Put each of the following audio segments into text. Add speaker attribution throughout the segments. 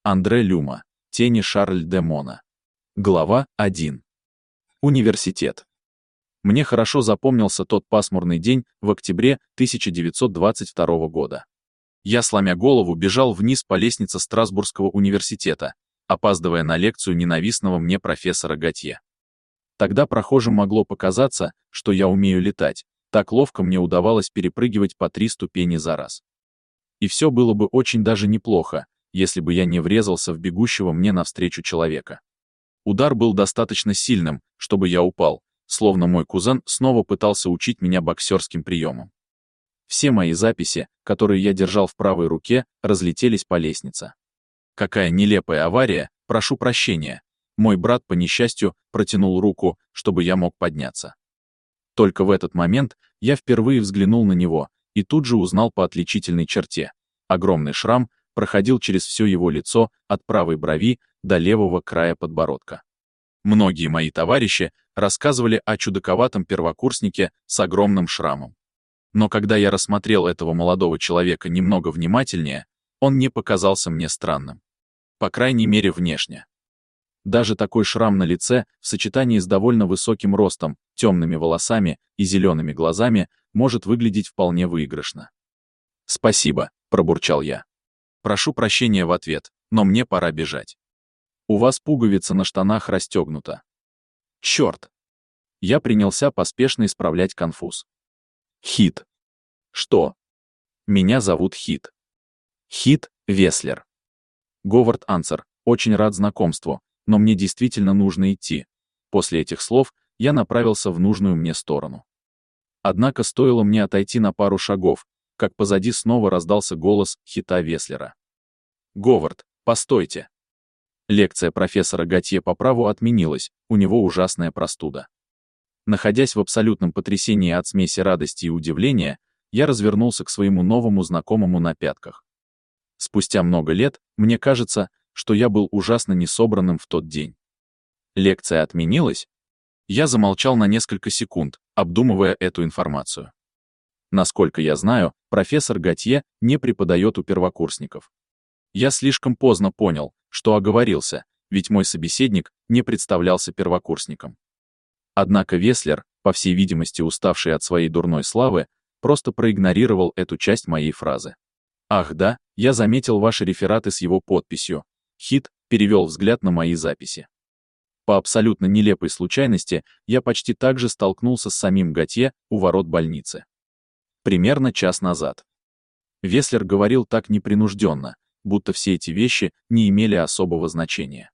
Speaker 1: Андре Люма. Тени Шарль де Мона. Глава 1. Университет. Мне хорошо запомнился тот пасмурный день в октябре 1922 года. Я, сломя голову, бежал вниз по лестнице Страсбургского университета, опаздывая на лекцию ненавистного мне профессора Готье. Тогда прохожим могло показаться, что я умею летать, так ловко мне удавалось перепрыгивать по 3 ступени за раз. И все было бы очень даже неплохо, если бы я не врезался в бегущего мне навстречу человека. Удар был достаточно сильным, чтобы я упал, словно мой кузен снова пытался учить меня боксерским приемам. Все мои записи, которые я держал в правой руке, разлетелись по лестнице. Какая нелепая авария, прошу прощения. Мой брат, по несчастью, протянул руку, чтобы я мог подняться. Только в этот момент я впервые взглянул на него и тут же узнал по отличительной черте. Огромный шрам проходил через все его лицо от правой брови до левого края подбородка. Многие мои товарищи рассказывали о чудаковатом первокурснике с огромным шрамом. Но когда я рассмотрел этого молодого человека немного внимательнее, он не показался мне странным. По крайней мере, внешне. Даже такой шрам на лице в сочетании с довольно высоким ростом, темными волосами и зелеными глазами может выглядеть вполне выигрышно. «Спасибо», — пробурчал я. «Прошу прощения в ответ, но мне пора бежать. У вас пуговица на штанах расстегнута». «Черт!» Я принялся поспешно исправлять конфуз. «Хит». «Что?» «Меня зовут Хит». «Хит Веслер». «Говард Ансер, очень рад знакомству, но мне действительно нужно идти». После этих слов я направился в нужную мне сторону. Однако стоило мне отойти на пару шагов, как позади снова раздался голос Хита Веслера. «Говард, постойте!» Лекция профессора Готье по праву отменилась, у него ужасная простуда. Находясь в абсолютном потрясении от смеси радости и удивления, я развернулся к своему новому знакомому на пятках. Спустя много лет, мне кажется, что я был ужасно несобранным в тот день. Лекция отменилась? Я замолчал на несколько секунд, обдумывая эту информацию. Насколько я знаю, профессор Готье не преподает у первокурсников. Я слишком поздно понял, что оговорился, ведь мой собеседник не представлялся первокурсником. Однако Веслер, по всей видимости уставший от своей дурной славы, просто проигнорировал эту часть моей фразы. «Ах да, я заметил ваши рефераты с его подписью». Хит перевел взгляд на мои записи. По абсолютно нелепой случайности я почти так же столкнулся с самим Готье у ворот больницы. Примерно час назад. Веслер говорил так непринужденно, будто все эти вещи не имели особого значения.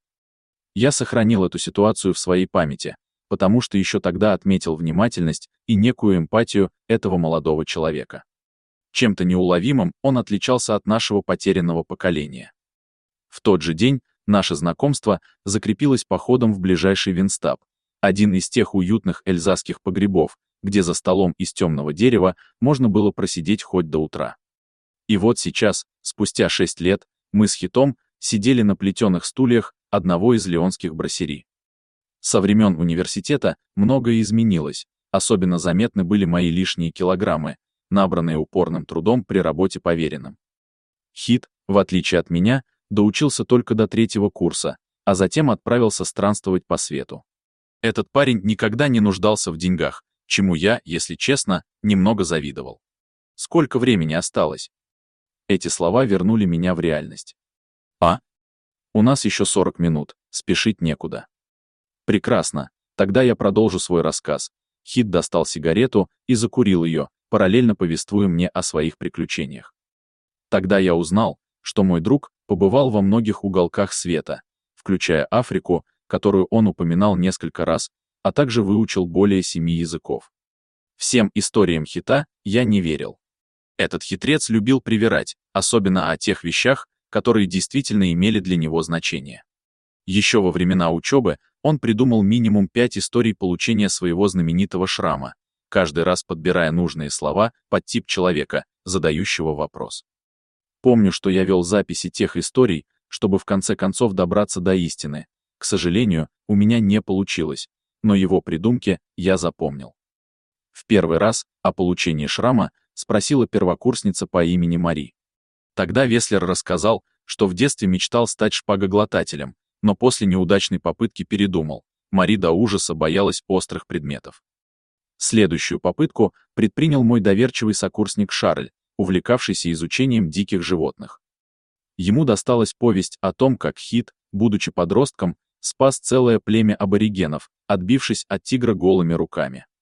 Speaker 1: Я сохранил эту ситуацию в своей памяти, потому что еще тогда отметил внимательность и некую эмпатию этого молодого человека. Чем-то неуловимым он отличался от нашего потерянного поколения. В тот же день наше знакомство закрепилось походом в ближайший Винстаб, один из тех уютных эльзасских погребов, где за столом из темного дерева можно было просидеть хоть до утра. И вот сейчас, спустя 6 лет, мы с Хитом сидели на плетеных стульях одного из лионских брасери. Со времен университета многое изменилось, особенно заметны были мои лишние килограммы, набранные упорным трудом при работе поверенным. Хит, в отличие от меня, доучился только до 3-го курса, а затем отправился странствовать по свету. Этот парень никогда не нуждался в деньгах, чему я, если честно, немного завидовал. Сколько времени осталось? Эти слова вернули меня в реальность. У нас еще 40 минут, спешить некуда. Прекрасно, тогда я продолжу свой рассказ. Хит достал сигарету и закурил ее, параллельно повествуя мне о своих приключениях. Тогда я узнал, что мой друг побывал во многих уголках света, включая Африку, которую он упоминал несколько раз, а также выучил более 7 языков. Всем историям Хита я не верил. Этот хитрец любил привирать, особенно о тех вещах, которые действительно имели для него значение. Еще во времена учебы он придумал минимум 5 историй получения своего знаменитого шрама, каждый раз подбирая нужные слова под тип человека, задающего вопрос. Помню, что я вел записи тех историй, чтобы в конце концов добраться до истины. К сожалению, у меня не получилось, но его придумки я запомнил. В первый раз о получении шрама спросила первокурсница по имени Мари. Тогда Веслер рассказал, что в детстве мечтал стать шпагоглотателем, но после неудачной попытки передумал. Мари до ужаса боялась острых предметов. Следующую попытку предпринял мой доверчивый сокурсник Шарль, увлекавшийся изучением диких животных. Ему досталась повесть о том, как Хит, будучи подростком, спас целое племя аборигенов, отбившись от тигра голыми руками.